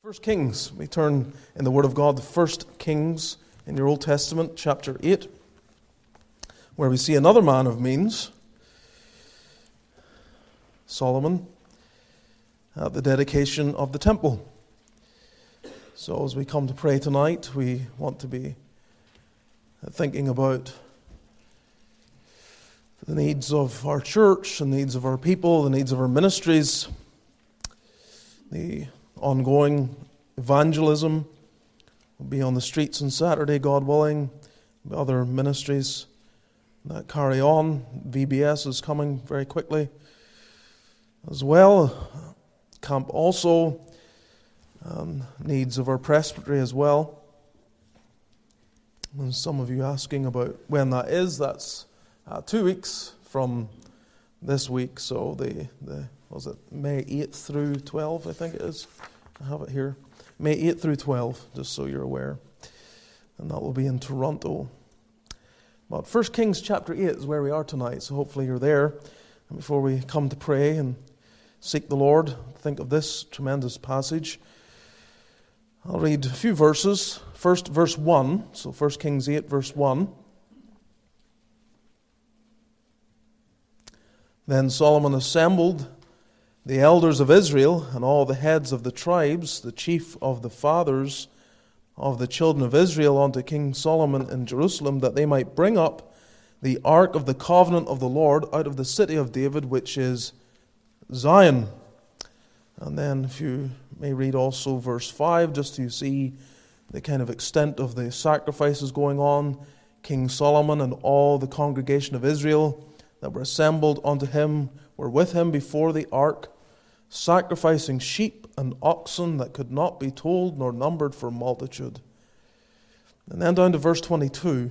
First Kings, we turn in the Word of God, the First Kings in your Old Testament, chapter 8, where we see another man of means, Solomon, at the dedication of the temple. So as we come to pray tonight, we want to be thinking about the needs of our church, the needs of our people, the needs of our ministries, the ongoing evangelism. We'll be on the streets on Saturday, God willing. Other ministries that carry on. VBS is coming very quickly as well. Camp also. Needs of our presbytery as well. And some of you asking about when that is. That's 2 weeks from this week. So was it May 8th through 12th, I think it is. I have it here. May 8th through 12th, just so you're aware. And that will be in Toronto. But 1 Kings chapter 8 is where we are tonight, so hopefully you're there. And before we come to pray and seek the Lord, think of this tremendous passage. I'll read a few verses. First, verse 1. So 1 Kings 8, verse 1. Then Solomon assembled the elders of Israel and all the heads of the tribes, the chief of the fathers of the children of Israel, unto King Solomon in Jerusalem, that they might bring up the ark of the covenant of the Lord out of the city of David, which is Zion. And then if you may read also verse 5, just to see the kind of extent of the sacrifices going on. King Solomon and all the congregation of Israel that were assembled unto him were with him before the ark, sacrificing sheep and oxen that could not be told nor numbered for multitude. And then down to verse 22.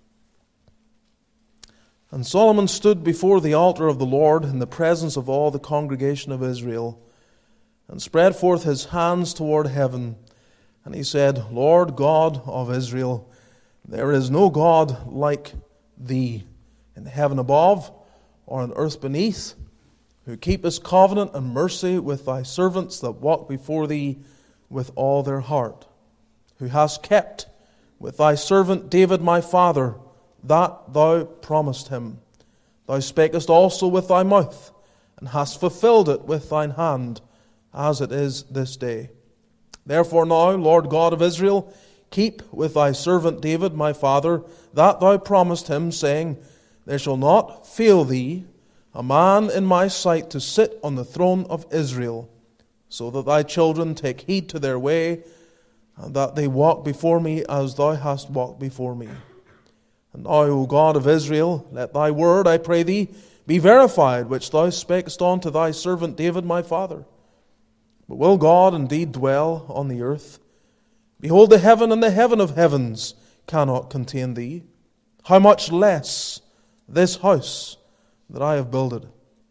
And Solomon stood before the altar of the Lord in the presence of all the congregation of Israel, and spread forth his hands toward heaven. And he said, Lord God of Israel, there is no God like thee in heaven above or on earth beneath, who keepest covenant and mercy with thy servants that walk before thee with all their heart, who hast kept with thy servant David my father that thou promised him. Thou spakest also with thy mouth, and hast fulfilled it with thine hand, as it is this day. Therefore now, Lord God of Israel, keep with thy servant David my father that thou promised him, saying, There shall not fail thee a man in my sight to sit on the throne of Israel, so that thy children take heed to their way, and that they walk before me as thou hast walked before me. And now, O God of Israel, let thy word, I pray thee, be verified, which thou spakest unto thy servant David my father. But will God indeed dwell on the earth? Behold, the heaven and the heaven of heavens cannot contain thee. How much less this house that I have builded?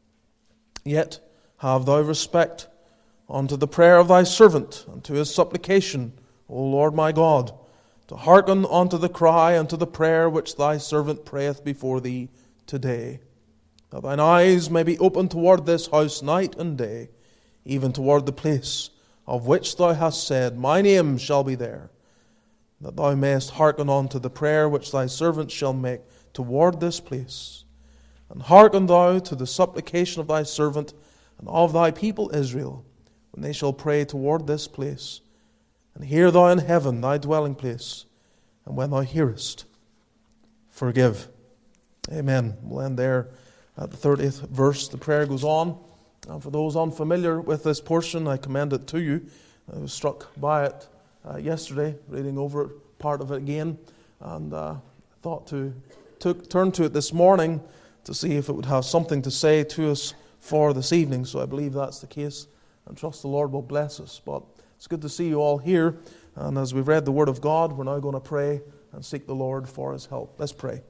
Yet have thou respect unto the prayer of thy servant, and to his supplication, O Lord my God, to hearken unto the cry and to the prayer which thy servant prayeth before thee today, that thine eyes may be open toward this house night and day, even toward the place of which thou hast said, My name shall be there, that thou mayest hearken unto the prayer which thy servant shall make toward this place. And hearken thou to the supplication of thy servant and of thy people Israel, when they shall pray toward this place. And hear thou in heaven thy dwelling place, and when thou hearest, forgive. Amen. We'll end there at the 30th verse. The prayer goes on. And for those unfamiliar with this portion, I commend it to you. I was struck by it yesterday, reading over part of it again, and thought to turn to it this morning to see if it would have something to say to us for this evening. So I believe that's the case, and trust the Lord will bless us. But it's good to see you all here, and as we've read the Word of God, we're now going to pray and seek the Lord for His help. Let's pray.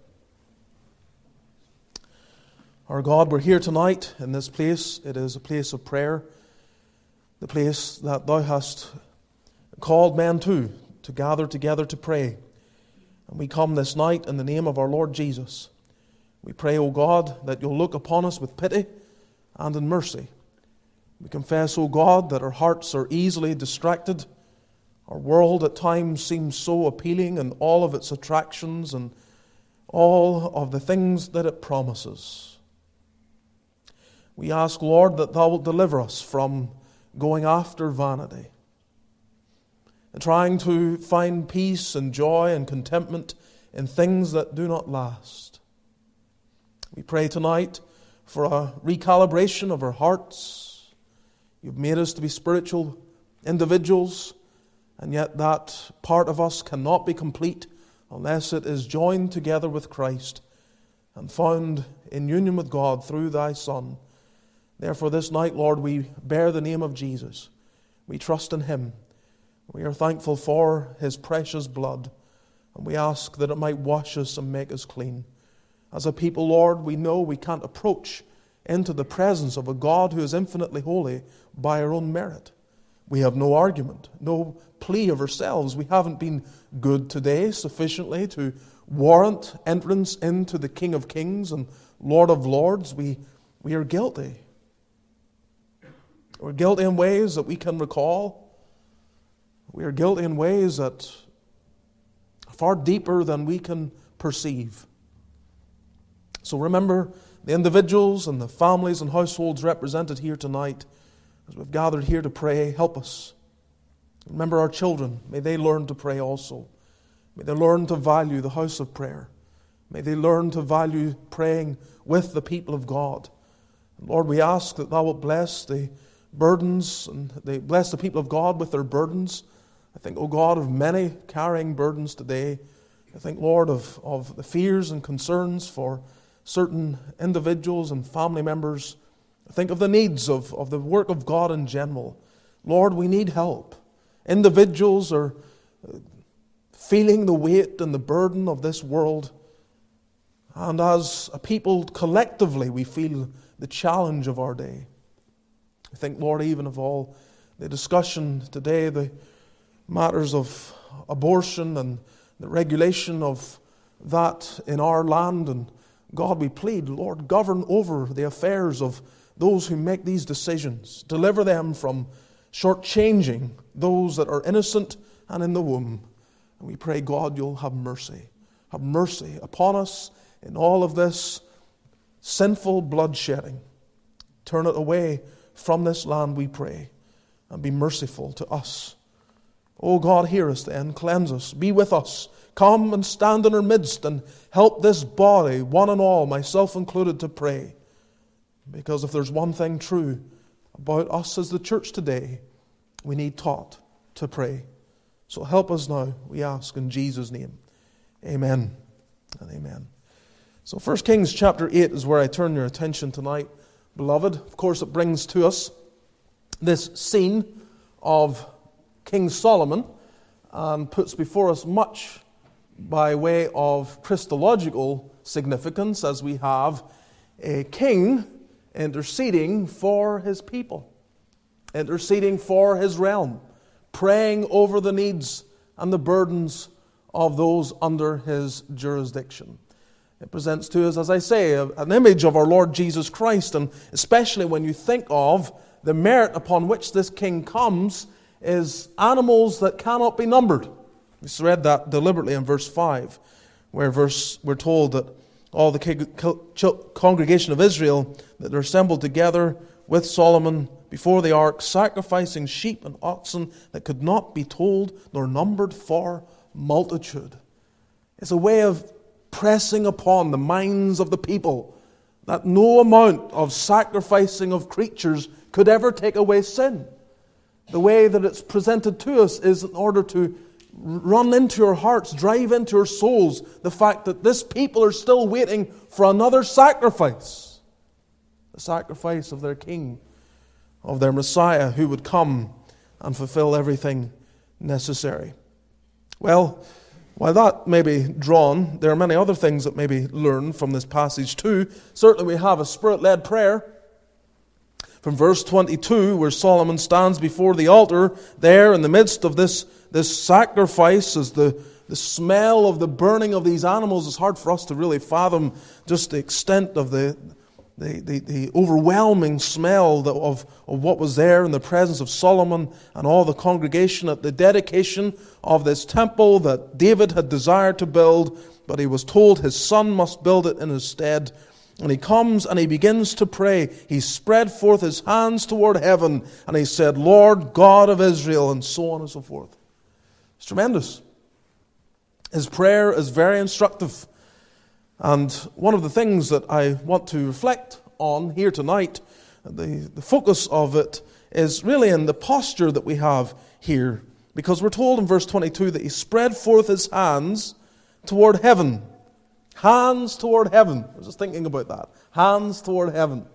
Our God, we're here tonight in this place. It is a place of prayer, the place that Thou hast called men to gather together to pray. And we come this night in the name of our Lord Jesus. We pray, O God, that You'll look upon us with pity and in mercy. We confess, O God, that our hearts are easily distracted Our world at times seems so appealing in all of its attractions and all of the things that it promises. We ask, Lord, that Thou wilt deliver us from going after vanity and trying to find peace and joy and contentment in things that do not last. We pray tonight for a recalibration of our hearts. You've made us to be spiritual individuals, and yet that part of us cannot be complete unless it is joined together with Christ and found in union with God through Thy Son. Therefore this night, Lord, we bear the name of Jesus. We trust in Him. We are thankful for His precious blood, and we ask that it might wash us and make us clean. As a people, Lord, we know we can't approach into the presence of a God who is infinitely holy by our own merit. We have no argument, no plea of ourselves. We haven't been good today sufficiently to warrant entrance into the King of Kings and Lord of Lords. We are guilty. We're guilty in ways that we can recall. We are guilty in ways that are far deeper than we can perceive. So remember the individuals and the families and households represented here tonight as we've gathered here to pray. Help us. Remember our children. May they learn to pray also. May they learn to value the house of prayer. May they learn to value praying with the people of God. And Lord, we ask that Thou wilt bless the burdens and bless the people of God with their burdens. I think, O God, of many carrying burdens today. I think, Lord, of the fears and concerns for certain individuals and family members. I think of the needs of the work of God in general. Lord, we need help. Individuals are feeling the weight and the burden of this world. And as a people, collectively, we feel the challenge of our day. I think, Lord, even of all the discussion today, the matters of abortion and the regulation of that in our land. And God, we plead, Lord, govern over the affairs of those who make these decisions. Deliver them from shortchanging those that are innocent and in the womb. And we pray, God, you'll have mercy. Have mercy upon us in all of this sinful bloodshedding. Turn it away from this land, we pray, and be merciful to us. Oh God, hear us then, cleanse us, be with us. Come and stand in our midst and help this body, one and all, myself included, to pray. Because if there's one thing true about us as the church today, we need taught to pray. So help us now, we ask in Jesus' name. Amen and amen. So 1 Kings chapter 8 is where I turn your attention tonight, beloved. Of course, it brings to us this scene of King Solomon and puts before us much by way of Christological significance, as we have a king interceding for his people, interceding for his realm, praying over the needs and the burdens of those under his jurisdiction. It presents to us, as I say, an image of our Lord Jesus Christ, and especially when you think of the merit upon which this king comes is animals that cannot be numbered. We read that deliberately in verse 5, where we're told that all the congregation of Israel that are assembled together with Solomon before the ark, sacrificing sheep and oxen that could not be told nor numbered for multitude. It's a way of pressing upon the minds of the people that no amount of sacrificing of creatures could ever take away sin. The way that it's presented to us is in order to run into our hearts, drive into our souls, the fact that this people are still waiting for another sacrifice. The sacrifice of their king, of their Messiah, who would come and fulfill everything necessary. Well, while that may be drawn, there are many other things that may be learned from this passage too. Certainly we have a Spirit-led prayer. From verse 22, where Solomon stands before the altar, there in the midst of this sacrifice, as the smell of the burning of these animals is hard for us to really fathom just the extent of the the overwhelming smell of what was there in the presence of Solomon and all the congregation at the dedication of this temple that David had desired to build, but he was told his son must build it in his stead. And he comes and he begins to pray. He spread forth his hands toward heaven and he said, Lord God of Israel, and so on and so forth. It's tremendous. His prayer is very instructive. And one of the things that I want to reflect on here tonight, the focus of it, is really in the posture that we have here. Because we're told in verse 22 that he spread forth his hands toward heaven. Hands toward heaven. I was just thinking about that. Hands toward heaven.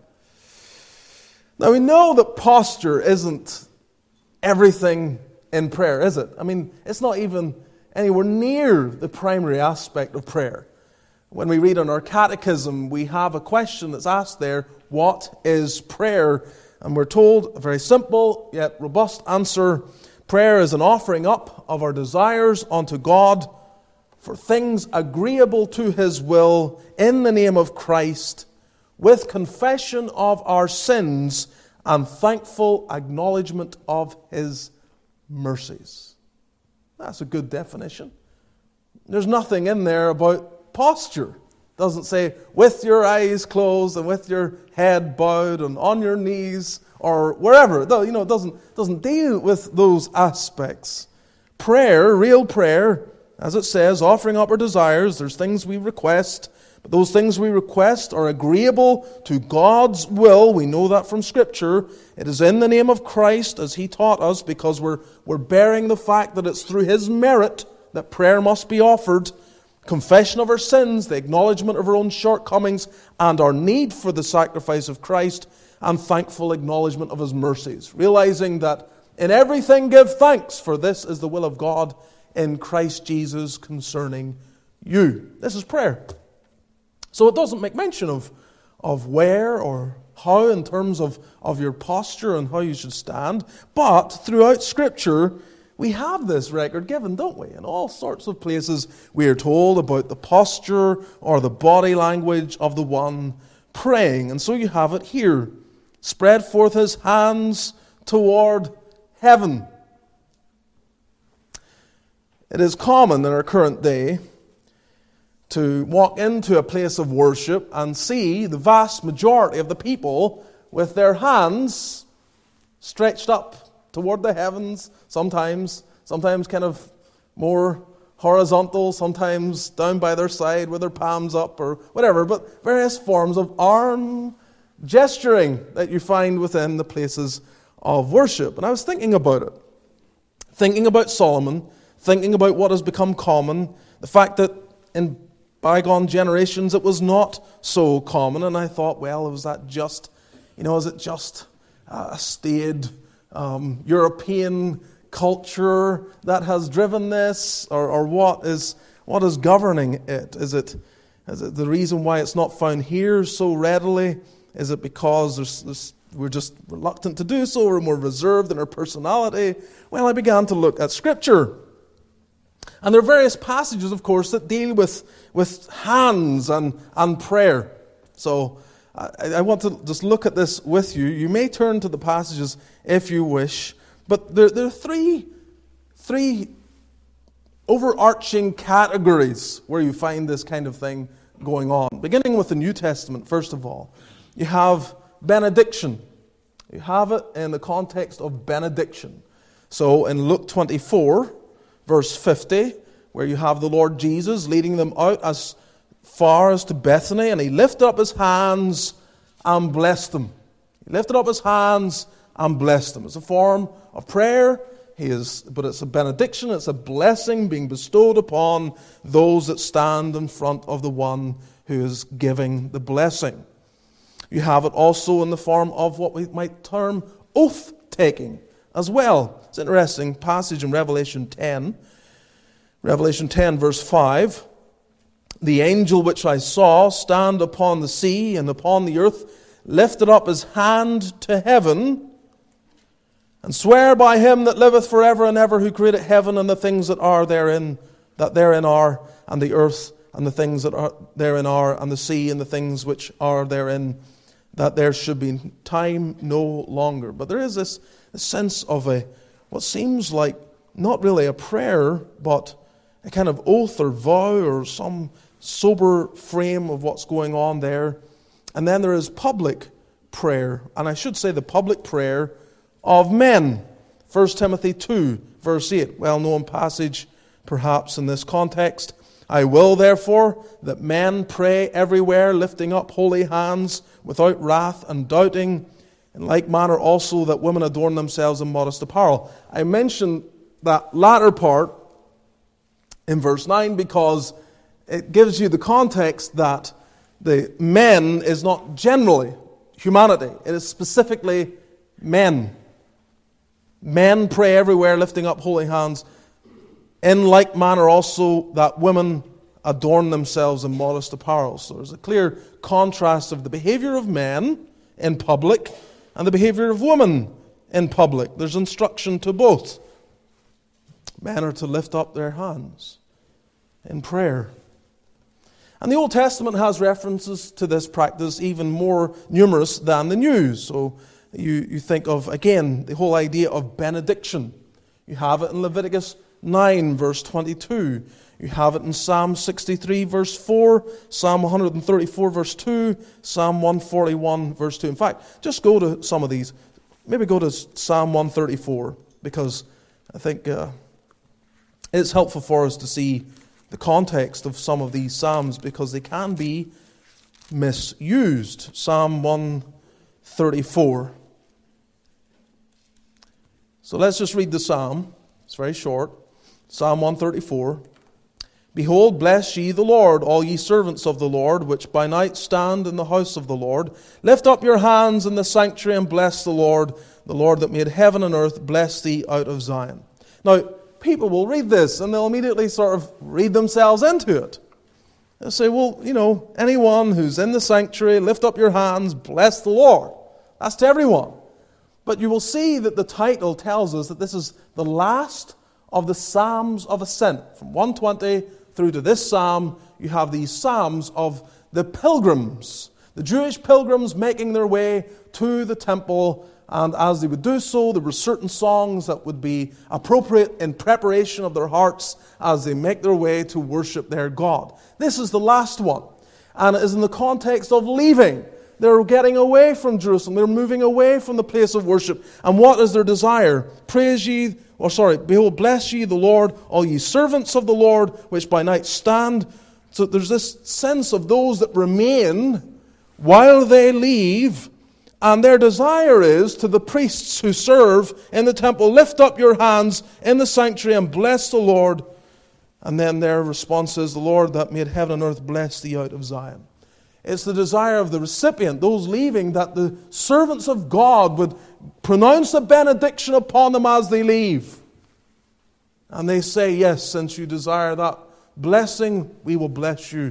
Now we know that posture isn't everything in prayer, is it? I mean, it's not even anywhere near the primary aspect of prayer. When we read in our catechism, we have a question that's asked there, what is prayer? And we're told a very simple yet robust answer. Prayer is an offering up of our desires unto God for things agreeable to His will in the name of Christ, with confession of our sins and thankful acknowledgement of His mercies. That's a good definition. There's nothing in there about posture. It doesn't say with your eyes closed and with your head bowed and on your knees or wherever. It doesn't deal with those aspects. Prayer, real prayer, as it says, offering up our desires, there's things we request, but those things we request are agreeable to God's will. We know that from Scripture. It is in the name of Christ, as He taught us, because we're bearing the fact that it's through His merit that prayer must be offered. Confession of our sins, the acknowledgement of our own shortcomings, and our need for the sacrifice of Christ, and thankful acknowledgement of His mercies. Realizing that in everything give thanks, for this is the will of God in Christ Jesus concerning you. This is prayer. So it doesn't make mention of where or how in terms of your posture and how you should stand. But throughout Scripture, we have this record given, don't we? In all sorts of places, we are told about the posture or the body language of the one praying. And so you have it here. Spread forth his hands toward heaven. It is common in our current day to walk into a place of worship and see the vast majority of the people with their hands stretched up toward the heavens, sometimes kind of more horizontal, sometimes down by their side with their palms up or whatever, but various forms of arm gesturing that you find within the places of worship. And I was thinking about it, thinking about Solomon, thinking about what has become common, the fact that in bygone generations it was not so common, and I thought, well, is it just a staid European culture that has driven this, or what is governing it? Is it the reason why it's not found here so readily? Is it because we're just reluctant to do so, we're more reserved in our personality? Well, I began to look at Scripture. And there are various passages, of course, that deal with hands and prayer. So I want to just look at this with you. You may turn to the passages if you wish, but there are three overarching categories where you find this kind of thing going on. Beginning with the New Testament, first of all, you have benediction. You have it in the context of benediction. So in Luke 24, verse 50, where you have the Lord Jesus leading them out as far as to Bethany, and he lifted up his hands and blessed them. He lifted up his hands and blessed them. It's a form of prayer, but it's a benediction, it's a blessing being bestowed upon those that stand in front of the one who is giving the blessing. You have it also in the form of what we might term oath-taking as well. It's an interesting passage in Revelation 10. Revelation 10, verse 5. The angel which I saw stand upon the sea and upon the earth lifted up his hand to heaven and swear by him that liveth forever and ever, who created heaven and the things that are therein, that therein are, and the earth and the things that are therein are, and the sea and the things which are therein. that there should be time no longer. But there is this sense of what seems like not really a prayer, but a kind of oath or vow or some sober frame of what's going on there. And then there is public prayer, and I should say the public prayer of men. 1 Timothy 2, verse 8, well-known passage perhaps in this context. I will, therefore, that men pray everywhere, lifting up holy hands without wrath and doubting. In like manner also that women adorn themselves in modest apparel. I mentioned that latter part in verse 9 because it gives you the context that the men is not generally humanity. It is specifically men. Men pray everywhere, lifting up holy hands. In like manner also that women adorn themselves in modest apparel. So there's a clear contrast of the behavior of men in public and the behavior of women in public. There's instruction to both. Men are to lift up their hands in prayer. And the Old Testament has references to this practice even more numerous than the New. So you think of, again, the whole idea of benediction. You have it in Leviticus 9, verse 22. You have it in Psalm 63, verse 4, Psalm 134, verse 2, Psalm 141, verse 2. In fact, just go to some of these. Maybe go to Psalm 134, because I think it's helpful for us to see the context of some of these psalms, because they can be misused. Psalm 134. So let's just read the psalm. It's very short. Psalm 134. Behold, bless ye the Lord, all ye servants of the Lord, which by night stand in the house of the Lord. Lift up your hands in the sanctuary and bless the Lord that made heaven and earth, bless thee out of Zion. Now, people will read this and they'll immediately sort of read themselves into it. They'll say, well, anyone who's in the sanctuary, lift up your hands, bless the Lord. That's to everyone. But you will see that the title tells us that this is the last of the Psalms of Ascent. From 120 through to this psalm, you have these psalms of the pilgrims, the Jewish pilgrims making their way to the temple. And as they would do so, there were certain songs that would be appropriate in preparation of their hearts as they make their way to worship their God. This is the last one. And it is in the context of leaving. They're getting away from Jerusalem. They're moving away from the place of worship. And what is their desire? Behold, bless ye the Lord, all ye servants of the Lord, which by night stand. So there's this sense of those that remain while they leave. And their desire is to the priests who serve in the temple, lift up your hands in the sanctuary and bless the Lord. And then their response is, the Lord that made heaven and earth, bless thee out of Zion. It's the desire of the recipient, those leaving, that the servants of God would pronounce a benediction upon them as they leave. And they say, yes, since you desire that blessing, we will bless you.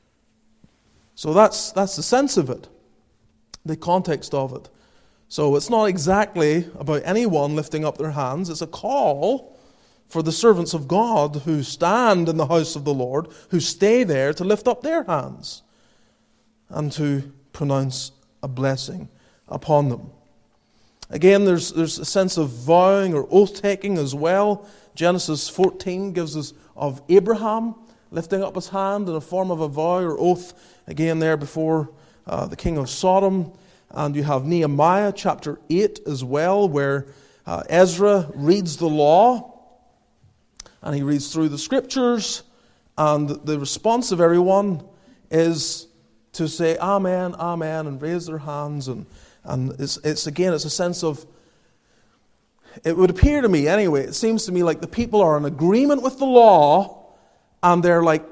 So that's the sense of it, the context of it. So it's not exactly about anyone lifting up their hands. It's a call for the servants of God who stand in the house of the Lord, who stay there, to lift up their hands and to pronounce a blessing upon them. Again, there's a sense of vowing or oath-taking as well. Genesis 14 gives us of Abraham lifting up his hand in a form of a vow or oath, again there before the king of Sodom. And you have Nehemiah chapter 8 as well, where Ezra reads the law, and he reads through the scriptures, and the response of everyone is to say amen, amen, and raise their hands. And it's a sense of, it would appear to me anyway, it seems to me like the people are in agreement with the law, and they're like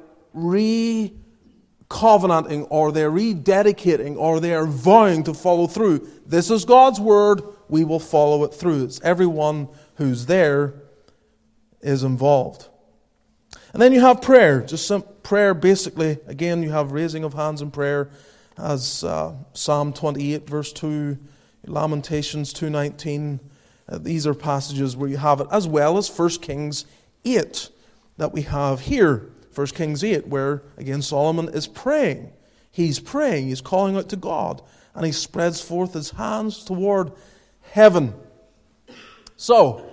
covenanting, or they're rededicating, or they're vowing to follow through. This is God's word, we will follow it through. It's everyone who's there is involved. And then you have prayer, prayer basically. Again, you have raising of hands in prayer, as Psalm 28 verse 2, Lamentations 2:19. These are passages where you have it, as well as 1 Kings 8 that we have here. 1 Kings 8, where, again, Solomon is praying. He's praying. He's calling out to God. and he spreads forth his hands toward heaven. So,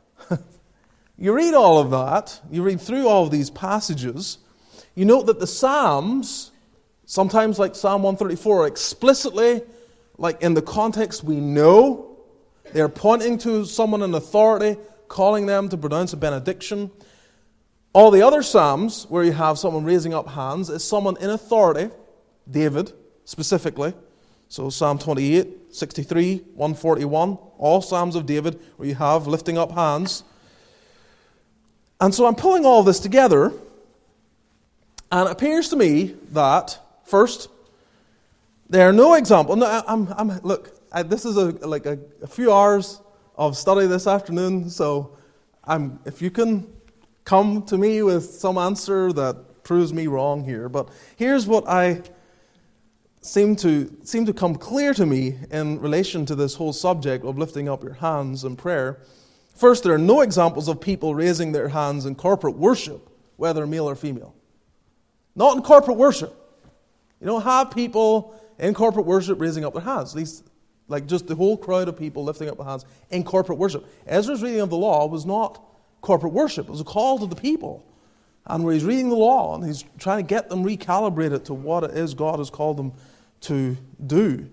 you read all of that, you read through all of these passages, you note that the Psalms, sometimes like Psalm 134, are explicitly, like in the context we know, they're pointing to someone in authority, calling them to pronounce a benediction. All the other Psalms, where you have someone raising up hands, is someone in authority, David specifically. So Psalm 28, 63, 141, all Psalms of David where you have lifting up hands. And so I'm pulling all this together, and it appears to me that, first, there are no examples. No, this is a few hours of study this afternoon, so if you can come to me with some answer that proves me wrong here, but here's what I seem to come clear to me in relation to this whole subject of lifting up your hands in prayer. First, there are no examples of people raising their hands in corporate worship, whether male or female. Not in corporate worship. You don't have people in corporate worship raising up their hands, at least like just the whole crowd of people lifting up their hands in corporate worship. Ezra's reading of the law was not corporate worship. It was a call to the people. And where he's reading the law and he's trying to get them recalibrated to what it is God has called them to do.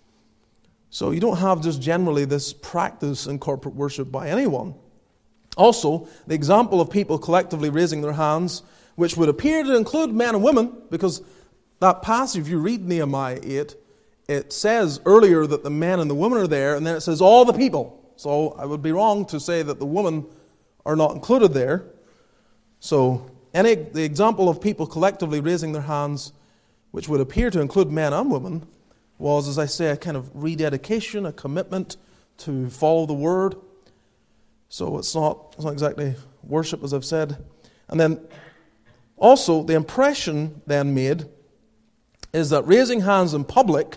So you don't have just generally this practice in corporate worship by anyone. Also, the example of people collectively raising their hands, which would appear to include men and women, because that passage, if you read Nehemiah 8, it says earlier that the men and the women are there, and then it says all the people. So I would be wrong to say that the women are not included there. So the example of people collectively raising their hands, which would appear to include men and women, was, as I say, a kind of rededication, a commitment to follow the Word. So it's not exactly worship, as I've said. And then also the impression then made is that raising hands in public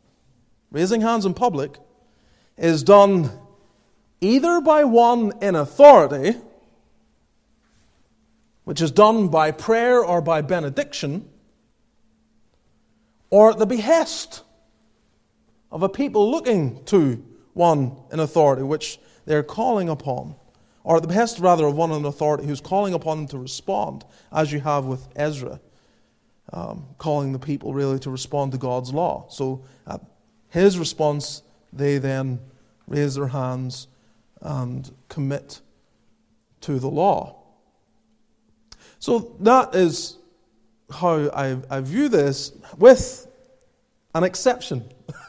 is done either by one in authority, which is done by prayer or by benediction, or at the behest of a people looking to one in authority, which they're calling upon, or at the behest rather of one in authority who's calling upon them to respond, as you have with Ezra, calling the people really to respond to God's law. So at his response, they then raise their hands and commit to the law. So that is how I view this, with an exception.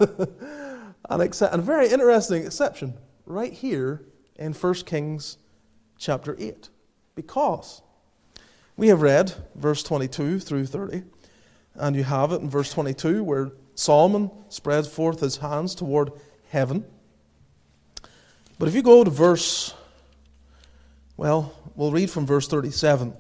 A very interesting exception right here in 1 Kings chapter 8. Because we have read verse 22 through 30, and you have it in verse 22 where Solomon spreads forth his hands toward heaven. But if you go to we'll read from verse 37.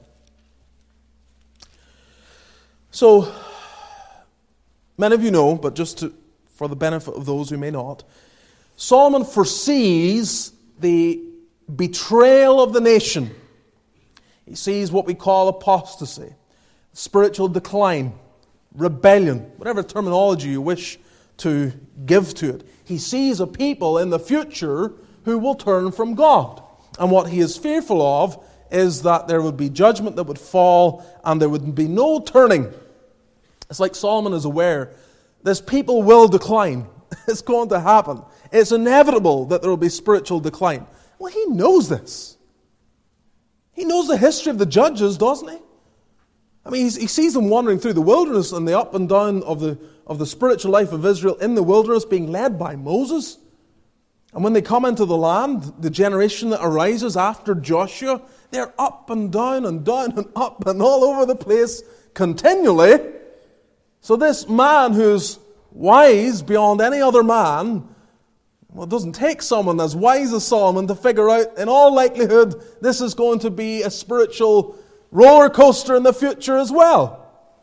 So, many of you know, but for the benefit of those who may not, Solomon foresees the betrayal of the nation. He sees what we call apostasy, spiritual decline, rebellion, whatever terminology you wish to give to it. He sees a people in the future who will turn from God. And what he is fearful of is that there would be judgment that would fall and there would be no turning. It's like Solomon is aware this people will decline. It's going to happen. It's inevitable that there will be spiritual decline. Well, he knows this. He knows the history of the judges, doesn't he? I mean, he sees them wandering through the wilderness and the up and down of the spiritual life of Israel in the wilderness being led by Moses. And when they come into the land, the generation that arises after Joshua, they're up and down and up and all over the place continually. So this man who's wise beyond any other man, well, it doesn't take someone as wise as Solomon to figure out, in all likelihood, this is going to be a spiritual roller coaster in the future as well.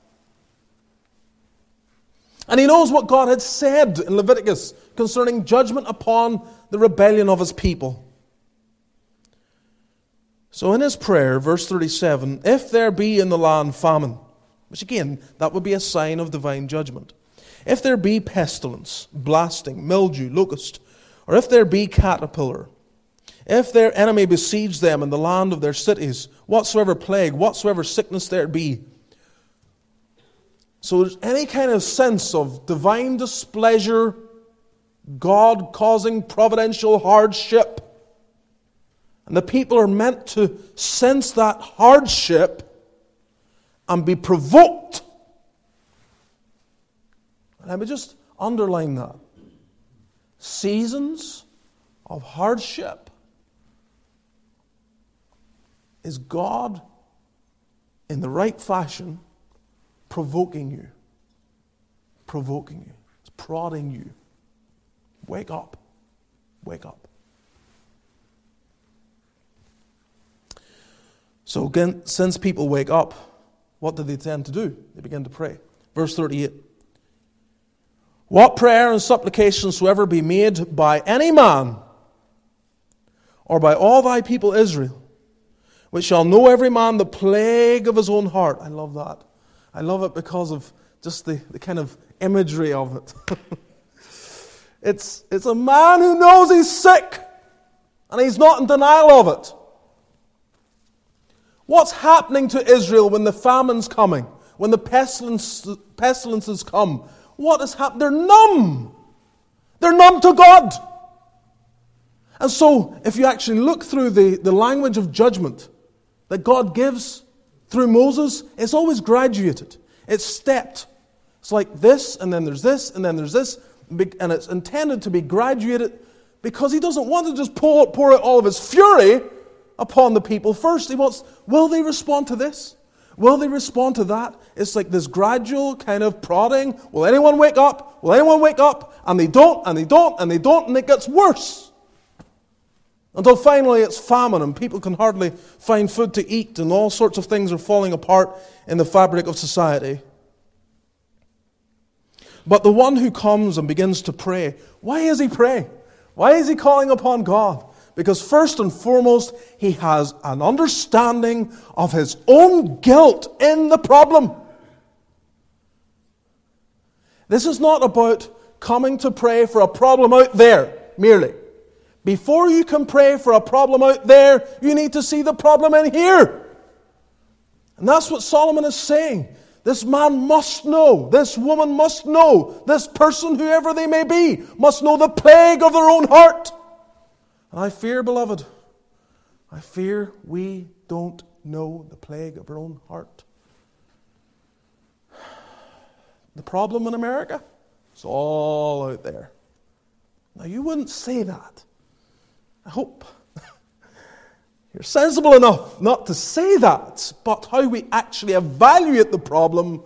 And he knows what God had said in Leviticus concerning judgment upon the rebellion of his people. So in his prayer, verse 37, if there be in the land famine, which again, that would be a sign of divine judgment. If there be pestilence, blasting, mildew, locust, or if there be caterpillar, if their enemy besiege them in the land of their cities, whatsoever plague, whatsoever sickness there be. So there's any kind of sense of divine displeasure, God causing providential hardship. And the people are meant to sense that hardship and be provoked. And let me just underline that. Seasons of hardship is God, in the right fashion, provoking you. Provoking you. It's prodding you. Wake up. Wake up. So again, since people wake up, what do they tend to do? They begin to pray. Verse 38. What prayer and supplication soever be made by any man, or by all thy people Israel, which shall know every man the plague of his own heart. I love that. I love it because of just the kind of imagery of it. It's a man who knows he's sick, and he's not in denial of it. What's happening to Israel when the famine's coming, when the pestilences come? What has happened? They're numb. They're numb to God. And so, if you actually look through the language of judgment that God gives through Moses, it's always graduated. It's stepped. It's like this, and then there's this, and then there's this, and it's intended to be graduated because he doesn't want to just pour out all of his fury upon the people first. He wants, will they respond to this? Will they respond to that? It's like this gradual kind of prodding. Will anyone wake up? Will anyone wake up? And they don't, and they don't, and they don't, and it gets worse. Until finally it's famine and people can hardly find food to eat and all sorts of things are falling apart in the fabric of society. But the one who comes and begins to pray, why is he praying? Why is he calling upon God? Because first and foremost, he has an understanding of his own guilt in the problem. This is not about coming to pray for a problem out there, merely. Before you can pray for a problem out there, you need to see the problem in here. And that's what Solomon is saying. This man must know, this woman must know, this person, whoever they may be, must know the plague of their own heart. And I fear, beloved, I fear we don't know the plague of our own heart. The problem in America, it's all out there. Now, you wouldn't say that. I hope you're sensible enough not to say that, but how we actually evaluate the problem,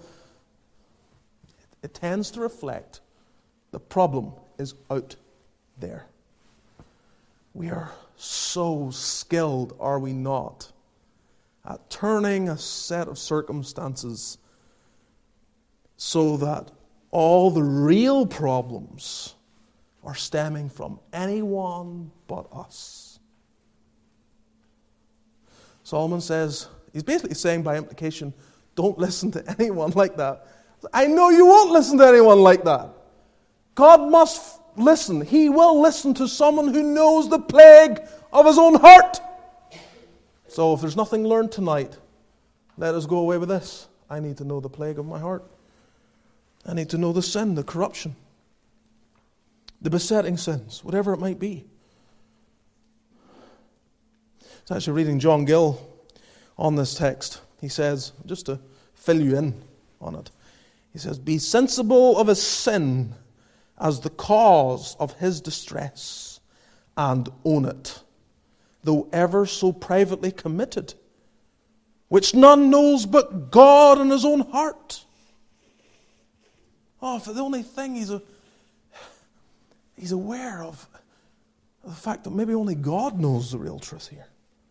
it tends to reflect the problem is out there. We are so skilled, are we not, at turning a set of circumstances so that all the real problems are stemming from anyone but us. Solomon says, he's basically saying by implication, don't listen to anyone like that. I know you won't listen to anyone like that. God must listen. He will listen to someone who knows the plague of his own heart. So if there's nothing learned tonight, let us go away with this. I need to know the plague of my heart. I need to know the sin, the corruption, the besetting sins, whatever it might be. I was actually reading John Gill on this text. He says, just to fill you in on it, he says, be sensible of his sin as the cause of his distress, and own it, though ever so privately committed, which none knows but God in his own heart. Oh, for the only thing he's aware of the fact that maybe only God knows the real truth here.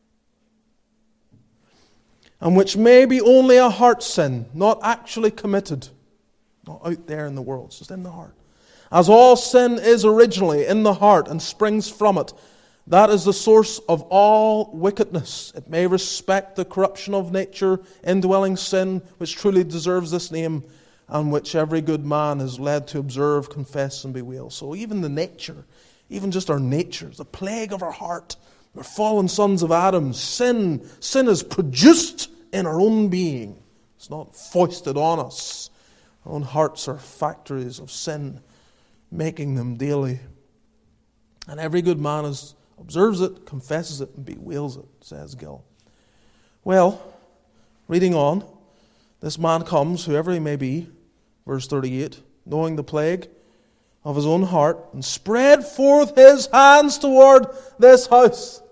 And which may be only a heart sin, not actually committed, not out there in the world, it's just in the heart. As all sin is originally in the heart and springs from it, that is the source of all wickedness. It may respect the corruption of nature, indwelling sin, which truly deserves this name, and which every good man is led to observe, confess, and bewail. So even the nature, even just our nature, the plague of our heart, we're fallen sons of Adam. Sin is produced in our own being. It's not foisted on us. Our own hearts are factories of sin, making them daily. And every good man observes it, confesses it, and bewails it, says Gill. Well, reading on, this man comes, whoever he may be, verse 38, knowing the plague of his own heart, and spread forth his hands toward this house.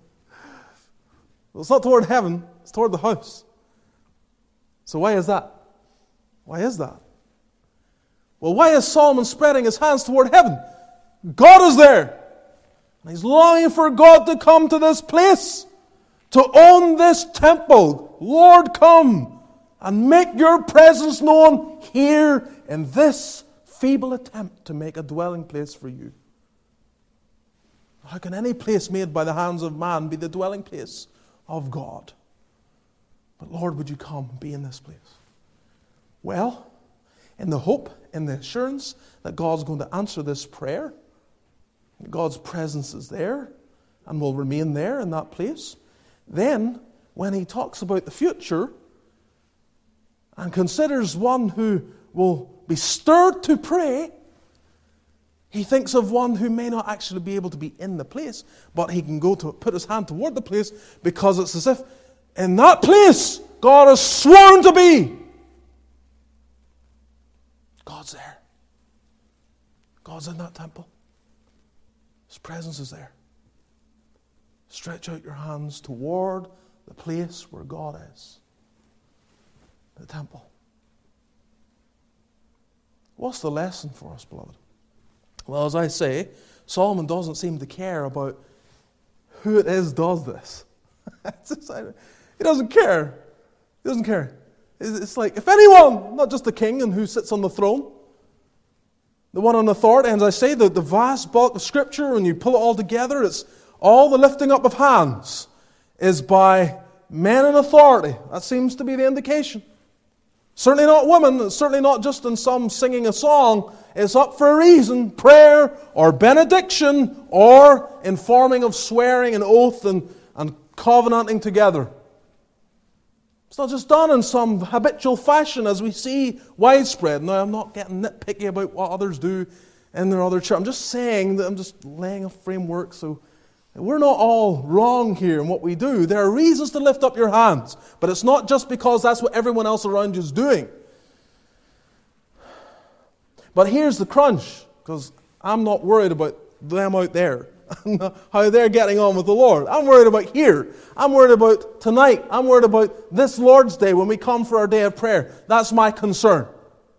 It's not toward heaven, it's toward the house. So why is that? Why is that? Well, why is Solomon spreading his hands toward heaven? God is there. And he's longing for God to come to this place, to own this temple. Lord, come and make your presence known here in this feeble attempt to make a dwelling place for you. How can any place made by the hands of man be the dwelling place of God? But Lord, would you come and be in this place? Well, in the hope, in the assurance that God's going to answer this prayer, God's presence is there and will remain there in that place, then when he talks about the future and considers one who will be stirred to pray, he thinks of one who may not actually be able to be in the place, but he can go to put his hand toward the place, because it's as if in that place God has sworn to be. God's there. God's in that temple. His presence is there. Stretch out your hands toward the place where God is. The temple. What's the lesson for us, beloved? Well, as I say, Solomon doesn't seem to care about who it is does this. He doesn't care. He doesn't care. It's like, if anyone, not just the king and who sits on the throne, the one on authority, and as I say, the vast bulk of Scripture, when you pull it all together, it's all the lifting up of hands is by men in authority. That seems to be the indication. Certainly not women, certainly not just in some singing a song. It's up for a reason, prayer or benediction or informing of swearing and oath and covenanting together. It's not just done in some habitual fashion as we see widespread. Now, I'm not getting nitpicky about what others do in their other church. I'm just saying that I'm just laying a framework so we're not all wrong here in what we do. There are reasons to lift up your hands, but it's not just because that's what everyone else around you is doing. But here's the crunch, because I'm not worried about them out there, how they're getting on with the Lord. I'm worried about here. I'm worried about tonight. I'm worried about this Lord's Day when we come for our day of prayer. That's my concern.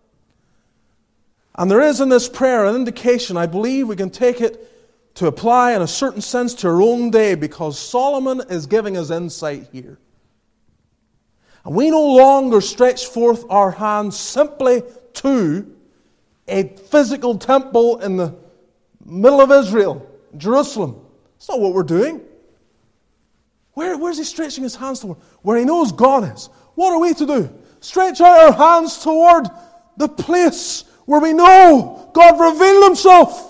And there is in this prayer an indication, I believe we can take it to apply in a certain sense to our own day, because Solomon is giving us insight here. And we no longer stretch forth our hands simply to a physical temple in the middle of Israel, Jerusalem. That's not what we're doing. Where's he stretching his hands toward? Where he knows God is. What are we to do? Stretch out our hands toward the place where we know God revealed himself.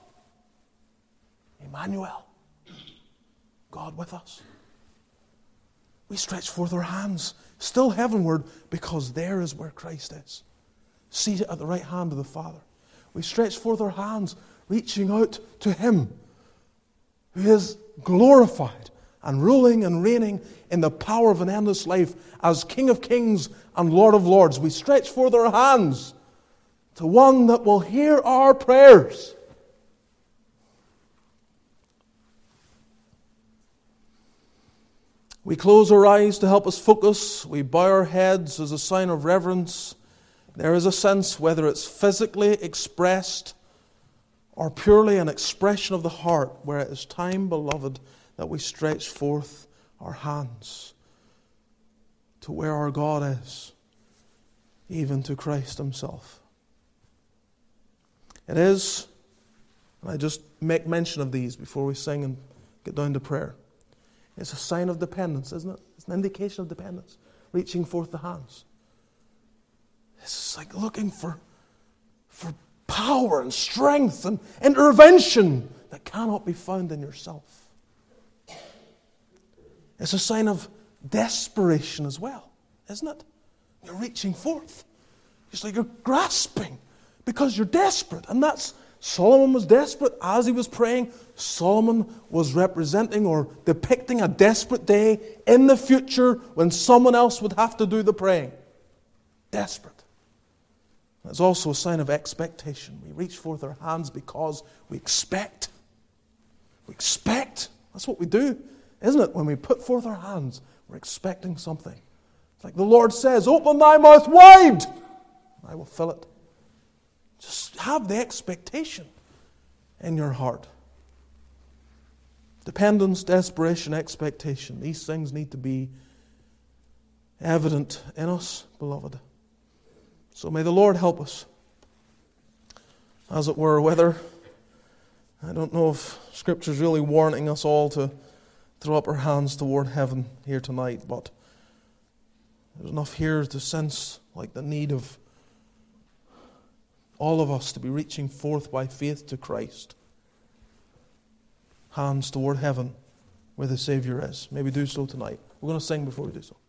Emmanuel, God with us. We stretch forth our hands, still heavenward, because there is where Christ is, seated at the right hand of the Father. We stretch forth our hands, reaching out to him who is glorified and ruling and reigning in the power of an endless life as King of Kings and Lord of Lords. We stretch forth our hands to one that will hear our prayers. We close our eyes to help us focus. We bow our heads as a sign of reverence. There is a sense, whether it's physically expressed or purely an expression of the heart, where it is time, beloved, that we stretch forth our hands to where our God is, even to Christ himself. It is, and I just make mention of these before we sing and get down to prayer. It's a sign of dependence, isn't it? It's an indication of dependence, reaching forth the hands. It's like looking for power and strength and intervention that cannot be found in yourself. It's a sign of desperation as well, isn't it? You're reaching forth. It's like you're grasping because you're desperate. And that's, Solomon was desperate as he was praying. Solomon was representing or depicting a desperate day in the future when someone else would have to do the praying. Desperate. It's also a sign of expectation. We reach forth our hands because we expect. We expect. That's what we do, isn't it? When we put forth our hands, we're expecting something. It's like the Lord says, open thy mouth wide, I will fill it. Just have the expectation in your heart. Dependence, desperation, expectation. These things need to be evident in us, beloved. So may the Lord help us, as it were, whether, I don't know if Scripture's really warning us all to throw up our hands toward heaven here tonight, but there's enough here to sense like the need of all of us to be reaching forth by faith to Christ. Hands toward heaven where the Savior is. Maybe do so tonight. We're going to sing before we do so.